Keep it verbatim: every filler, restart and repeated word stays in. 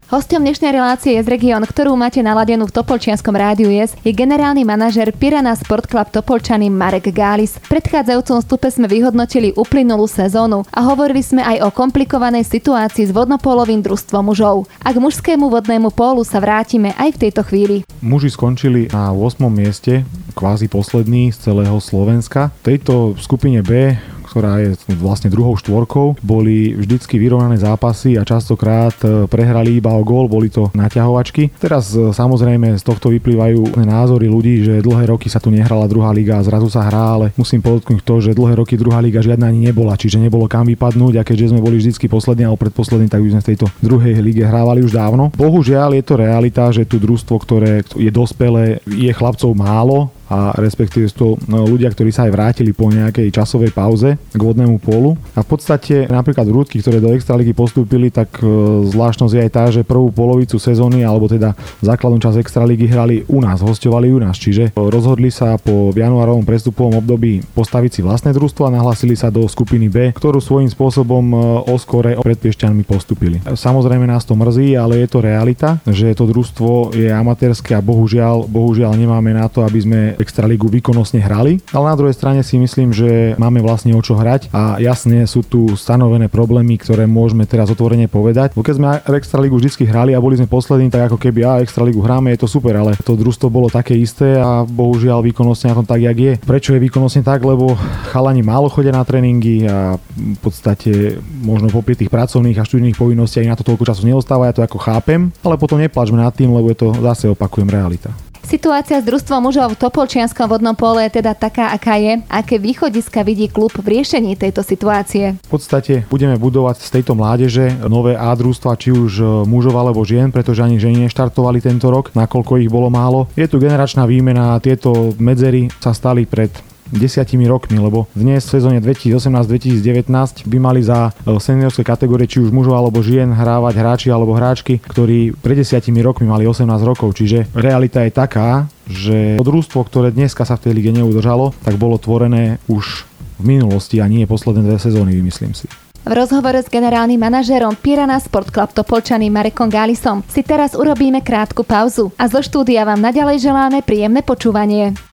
Hosťom dnešnej relácie je z región, ktorú máte naladenú v Topolčianskom rádiu es, je generálny manažér Pirana Sport Club Topolčany Marek Gális. V predchádzajúcom vstupe sme vyhodnotili uplynulú sezónu a hovorili sme aj o komplikovanej situácii s vodnopólovým družstvom mužov. A k mužskému vodnému pólu sa vrátime aj v tejto chvíli. Muži skončili na ôsmom mieste, kvázi posledný z celého Slovenska. V tejto skupine B, ktorá je vlastne druhou štvorkou, boli vždycky vyrovnané zápasy a častokrát prehrali iba o gól, boli to naťahovačky. Teraz samozrejme z tohto vyplývajú názory ľudí, že dlhé roky sa tu nehrala druhá liga a zrazu sa hrá, ale musím podotknúť to, že dlhé roky druhá liga žiadna ani nebola, čiže nebolo kam vypadnúť a keďže sme boli vždycky poslední alebo predposlední, tak by sme v tejto druhej lige hrávali už dávno. Bohužiaľ je to realita, že tu družstvo, ktoré je dospelé, je chlapcov málo, a respektíve sú to ľudia, ktorí sa aj vrátili po nejakej časovej pauze k vodnému pólu. A v podstate napríklad Rúdky, ktoré do extraligy postúpili, tak zvláštnosť je aj tá, že prvú polovicu sezóny, alebo teda základnú časť extraligy hrali u nás, hosťovali u nás. Čiže rozhodli sa po januárovom prestupovom období postaviť si vlastné družstvo a nahlásili sa do skupiny B, ktorú svojím spôsobom oskore pred Piešťanmi postúpili. Samozrejme nás to mrzí, ale je to realita, že to družstvo je amatérske a bohužiaľ, bohužiaľ nemáme na to, aby sme extraligu výkonnostne hrali, ale na druhej strane si myslím, že máme vlastne o čo hrať a jasne sú tu stanovené problémy, ktoré môžeme teraz otvorene povedať. Bo keď sme extraligu vždycky hrali a boli sme poslední, tak ako keby a extraligu hráme, je to super, ale to družstvo bolo také isté a bohužiaľ výkonnostne na tom tak, jak je. Prečo je výkonnostne tak? Lebo chalani málo chodia na tréningy a v podstate možno popri tých pracovných a študijných povinnostiach na to toľko času neostáva, ja to ako chápem, ale potom neplačme nad tým, lebo je to zase opakujem realita. Situácia s družstvom mužov v Topolčianskom vodnom póle je teda taká, aká je. Aké východiska vidí klub v riešení tejto situácie? V podstate budeme budovať z tejto mládeže nové A družstva, či už mužov alebo žien, pretože ani ženy neštartovali tento rok, nakoľko ich bolo málo. Je tu generačná výmena a tieto medzery sa stali pred desiatimi rokmi, lebo dnes v sezóne dvetisícosemnásť dvetisícdevätnásť by mali za seniorské kategórie či už mužov alebo žien hrávať hráči alebo hráčky, ktorí pred desiatimi rokmi mali osemnásť rokov, čiže realita je taká, že družstvo, ktoré dneska sa v tej lige neudržalo, tak bolo tvorené už v minulosti a nie posledné dve sezóny, myslím si. V rozhovore s generálnym manažérom Pirana Sport Club Topolčany Marekom Gálisom si teraz urobíme krátku pauzu a zo štúdia vám naďalej želáme príjemné počúvanie.